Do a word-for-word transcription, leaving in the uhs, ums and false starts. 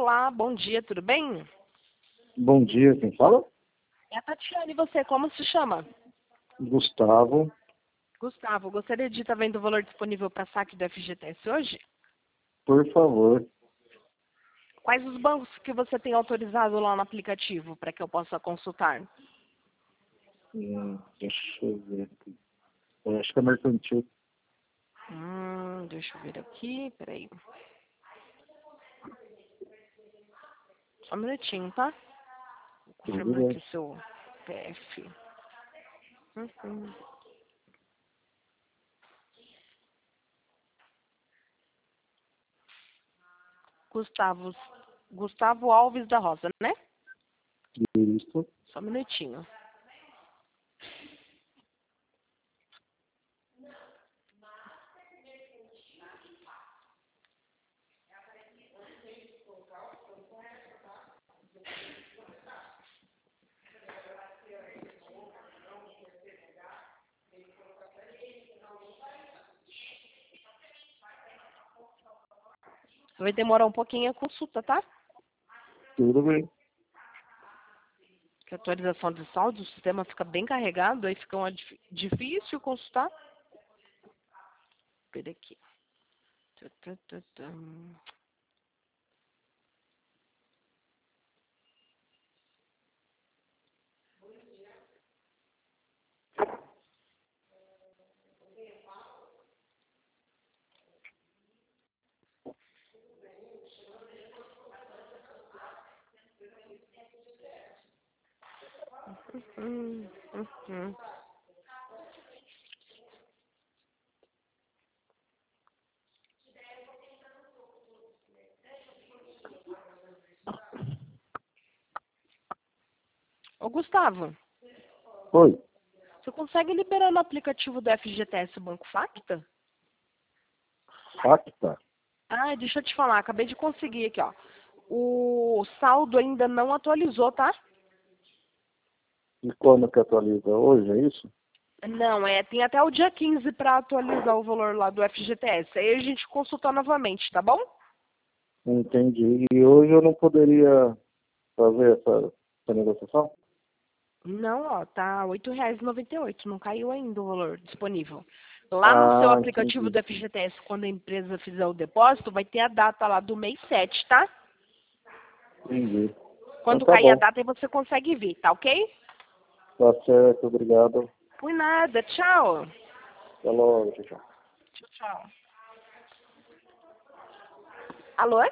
Olá, bom dia, tudo bem? Bom dia, quem fala? É a Tatiana, e você, como se chama? Gustavo. Gustavo, gostaria de estar vendo o valor disponível para saque do F G T S hoje? Por favor. Quais os bancos que você tem autorizado lá no aplicativo para que eu possa consultar? Hum, deixa eu ver aqui. Eu acho que é mercantil. Hum, deixa eu ver aqui, peraí. Só um minutinho, tá? Vou Tudo confirmar aqui bem. o seu P F. Uhum. Gustavo, Gustavo Alves da Rosa, né? Isso. Só um minutinho. Vai demorar um pouquinho a consulta, tá? Tudo bem. Que a atualização de saldo, o sistema fica bem carregado, aí fica uma dif- difícil consultar. Espera aqui. Tu, tu, tu, tum. Hum, hum, hum. Ô, Gustavo, Oi. você consegue liberar no aplicativo do F G T S o Banco Facta? Facta. Ah, deixa eu te falar, acabei de conseguir aqui, ó. O saldo ainda não atualizou, tá? E quando que atualiza? Hoje, é isso? Não, é, tem até o dia quinze para atualizar o valor lá do F G T S. Aí a gente consulta novamente, tá bom? Entendi. E hoje eu não poderia fazer essa, essa negociação? Não, ó, tá oito reais e noventa e oito, não caiu ainda o valor disponível. Lá no seu Ah, aplicativo entendi. do F G T S, quando a empresa fizer o depósito, vai ter a data lá do mês sete, tá? Entendi. Então Quando tá cair a bom. data, aí você consegue ver, tá ok? Tá certo, obrigado. Por nada, tchau. Até logo, tchau, tchau. Tchau, tchau. Alô?